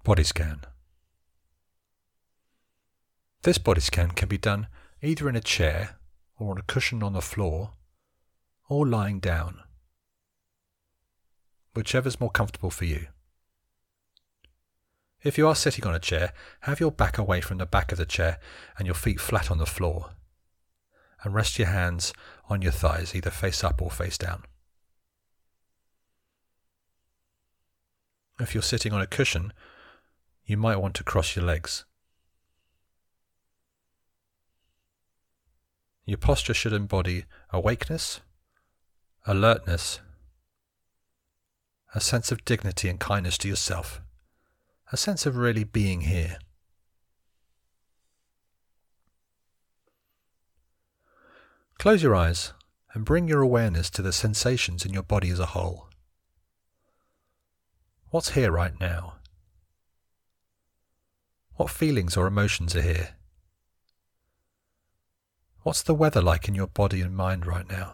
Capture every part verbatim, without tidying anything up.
Body scan. This body scan can be done either in a chair or on a cushion on the floor or lying down, whichever is more comfortable for you. If you are sitting on a chair, have your back away from the back of the chair and your feet flat on the floor, and rest your hands on your thighs, either face up or face down. If you're sitting on a cushion, you might want to cross your legs. Your posture should embody awakeness, alertness, a sense of dignity and kindness to yourself, a sense of really being here. Close your eyes and bring your awareness to the sensations in your body as a whole. What's here right now? What feelings or emotions are here? What's the weather like in your body and mind right now?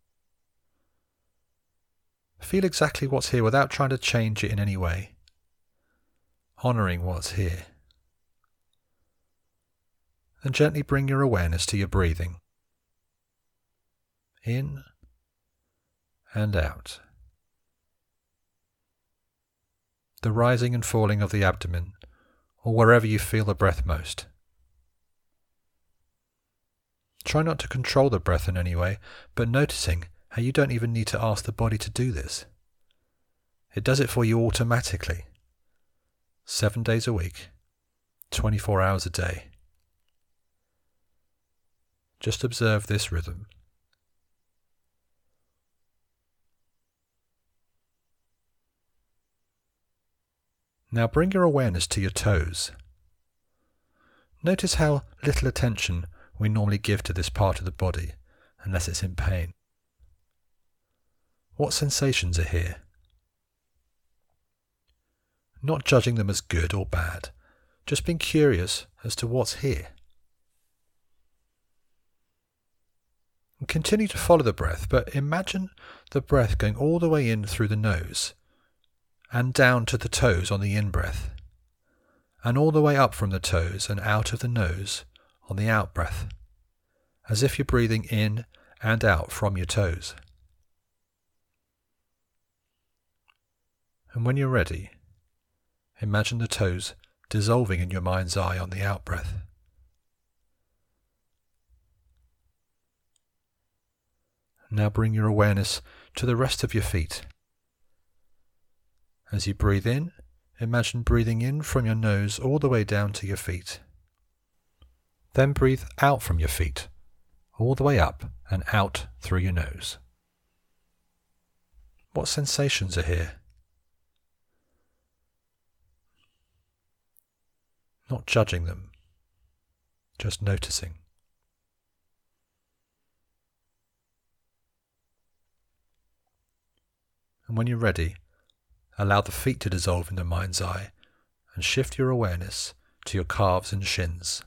Feel exactly what's here without trying to change it in any way, honouring what's here. And gently bring your awareness to your breathing, in and out. The rising and falling of the abdomen, or wherever you feel the breath most. Try not to control the breath in any way, but noticing how you don't even need to ask the body to do this. It does it for you automatically. Seven days a week, twenty-four hours a day. Just observe this rhythm. Now bring your awareness to your toes. Notice how little attention we normally give to this part of the body, unless it's in pain. What sensations are here? Not judging them as good or bad, just being curious as to what's here. And continue to follow the breath, but imagine the breath going all the way in through the nose and down to the toes on the in-breath, and all the way up from the toes and out of the nose on the out-breath, as if you're breathing in and out from your toes. And when you're ready, imagine the toes dissolving in your mind's eye on the out-breath. Now bring your awareness to the rest of your feet. As you breathe in, imagine breathing in from your nose all the way down to your feet. Then breathe out from your feet, all the way up and out through your nose. What sensations are here? Not judging them, just noticing. And when you're ready, allow the feet to dissolve in the mind's eye and shift your awareness to your calves and shins.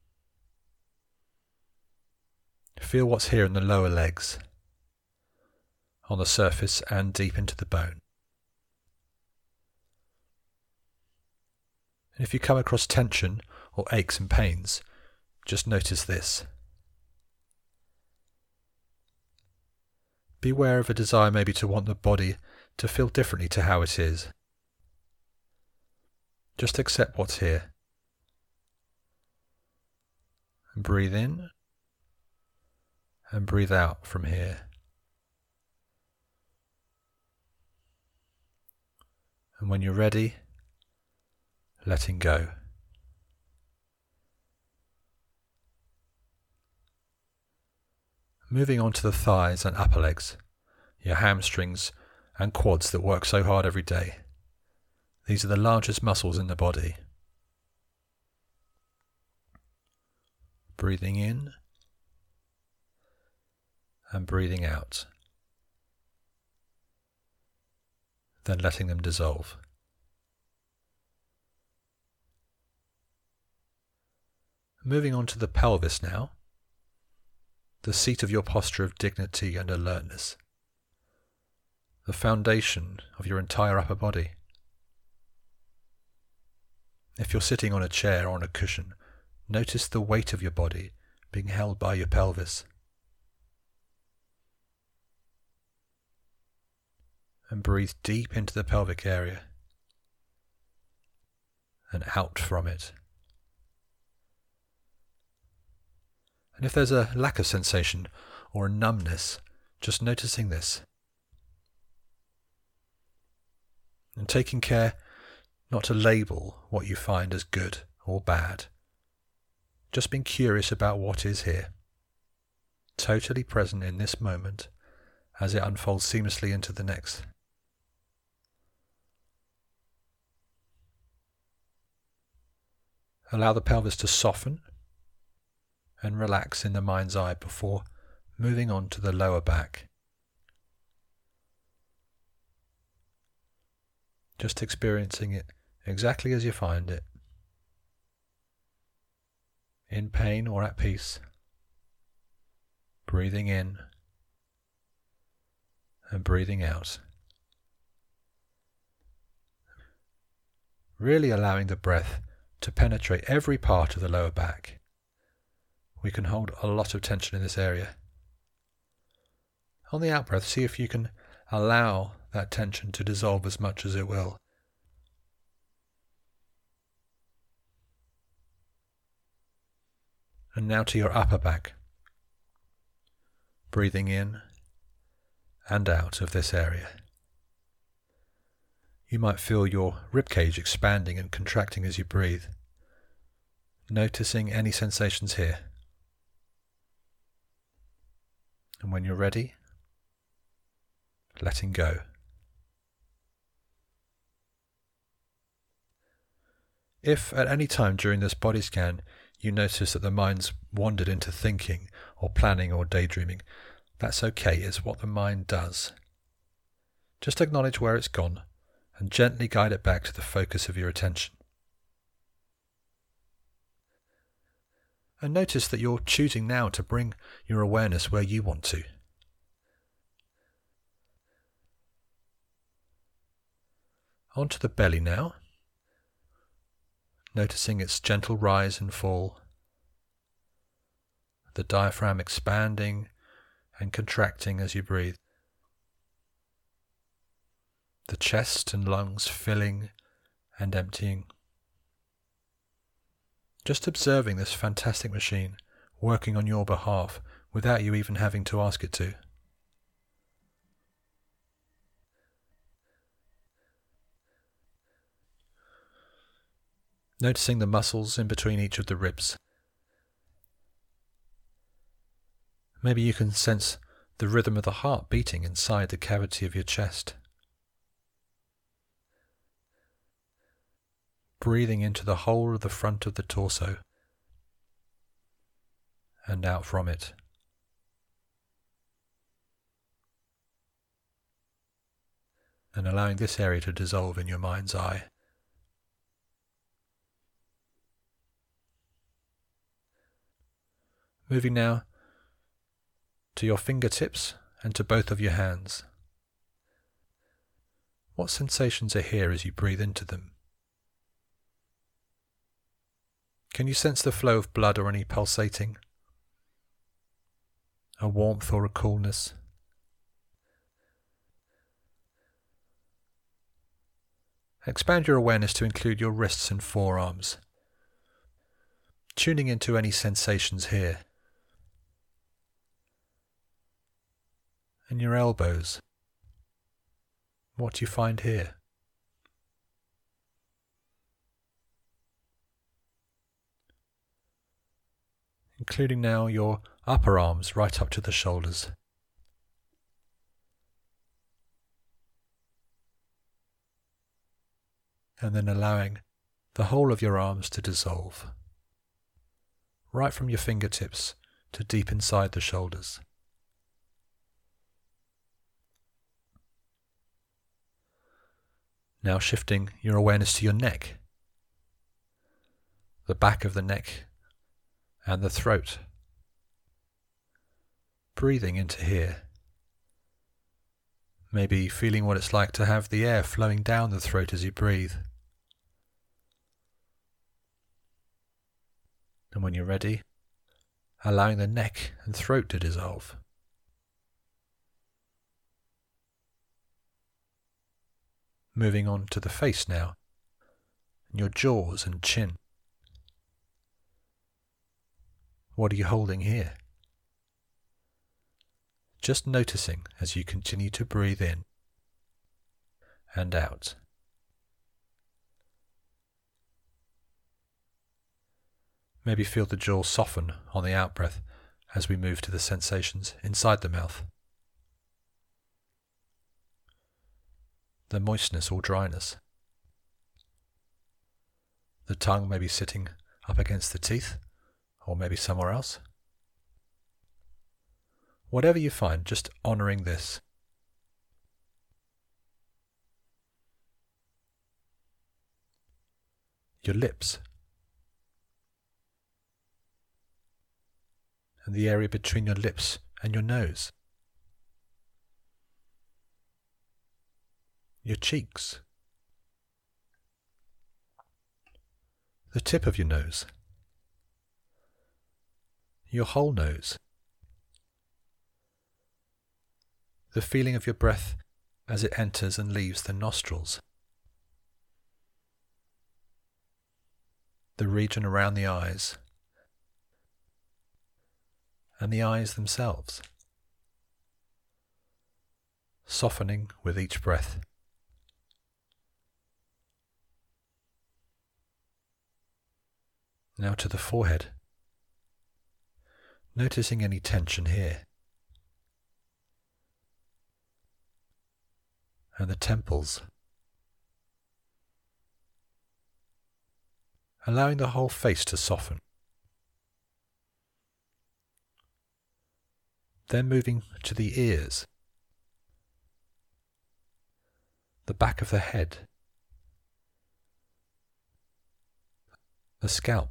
Feel what's here in the lower legs, on the surface and deep into the bone. And if you come across tension or aches and pains, just notice this. Beware of a desire maybe to want the body to feel differently to how it is. Just accept what's here. And breathe in and breathe out from here. And when you're ready, letting go. Moving on to the thighs and upper legs, your hamstrings and quads that work so hard every day. These are the largest muscles in the body. Breathing in and breathing out. Then letting them dissolve. Moving on to the pelvis now, the seat of your posture of dignity and alertness, the foundation of your entire upper body. If you're sitting on a chair or on a cushion, notice the weight of your body being held by your pelvis. And breathe deep into the pelvic area and out from it. And if there's a lack of sensation or a numbness, just noticing this. And taking care not to label what you find as good or bad. Just being curious about what is here. Totally present in this moment as it unfolds seamlessly into the next. Allow the pelvis to soften and relax in the mind's eye before moving on to the lower back. Just experiencing it exactly as you find it. In pain or at peace. Breathing in and breathing out. Really allowing the breath to penetrate every part of the lower back. We can hold a lot of tension in this area. On the out-breath, see if you can allow that tension to dissolve as much as it will. And now to your upper back. Breathing in and out of this area. You might feel your ribcage expanding and contracting as you breathe. Noticing any sensations here. And when you're ready, letting go. If at any time during this body scan you notice that the mind's wandered into thinking or planning or daydreaming, that's okay, it's what the mind does. Just acknowledge where it's gone and gently guide it back to the focus of your attention. And notice that you're choosing now to bring your awareness where you want to. Onto the belly now, noticing its gentle rise and fall, the diaphragm expanding and contracting as you breathe, the chest and lungs filling and emptying. Just observing this fantastic machine working on your behalf without you even having to ask it to. Noticing the muscles in between each of the ribs. Maybe you can sense the rhythm of the heart beating inside the cavity of your chest. Breathing into the whole of the front of the torso and out from it. And allowing this area to dissolve in your mind's eye. Moving now to your fingertips and to both of your hands. What sensations are here as you breathe into them? Can you sense the flow of blood or any pulsating? A warmth or a coolness? Expand your awareness to include your wrists and forearms, tuning into any sensations here. And your elbows. What do you find here? Including now your upper arms right up to the shoulders. And then allowing the whole of your arms to dissolve, right from your fingertips to deep inside the shoulders. Now shifting your awareness to your neck, the back of the neck and the throat. Breathing into here. Maybe feeling what it's like to have the air flowing down the throat as you breathe. And when you're ready, allowing the neck and throat to dissolve. Moving on to the face now, and your jaws and chin. What are you holding here? Just noticing as you continue to breathe in and out. Maybe feel the jaw soften on the out-breath as we move to the sensations inside the mouth. The moistness or dryness. The tongue may be sitting up against the teeth, or maybe somewhere else. Whatever you find, just honouring this. Your lips. And the area between your lips and your nose. Your cheeks. The tip of your nose. Your whole nose. The feeling of your breath as it enters and leaves the nostrils. The region around the eyes. And the eyes themselves, softening with each breath. Now to the forehead, noticing any tension here, and the temples, allowing the whole face to soften. Then moving to the ears, the back of the head, the scalp,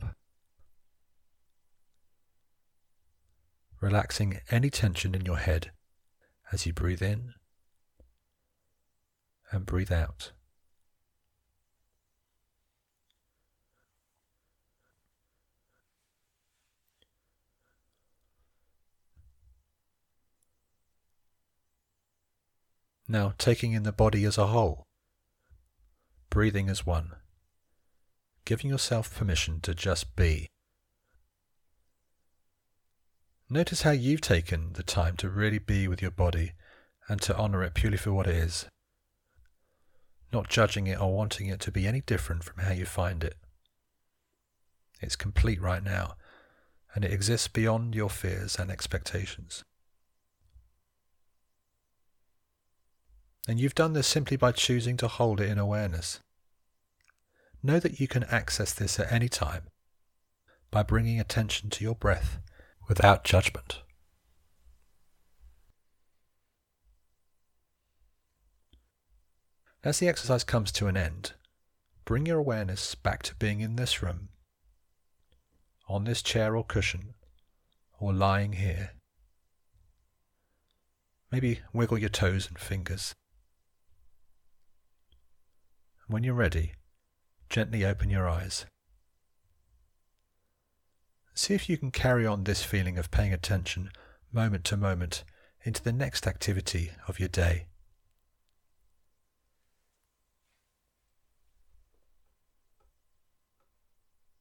relaxing any tension in your head as you breathe in and breathe out. Now taking in the body as a whole, breathing as one, giving yourself permission to just be. Notice how you've taken the time to really be with your body and to honour it purely for what it is, not judging it or wanting it to be any different from how you find it. It's complete right now, and it exists beyond your fears and expectations. And you've done this simply by choosing to hold it in awareness. Know that you can access this at any time by bringing attention to your breath without judgment. As the exercise comes to an end, bring your awareness back to being in this room, on this chair or cushion, or lying here. Maybe wiggle your toes and fingers. When you're ready, gently open your eyes. See if you can carry on this feeling of paying attention moment to moment into the next activity of your day.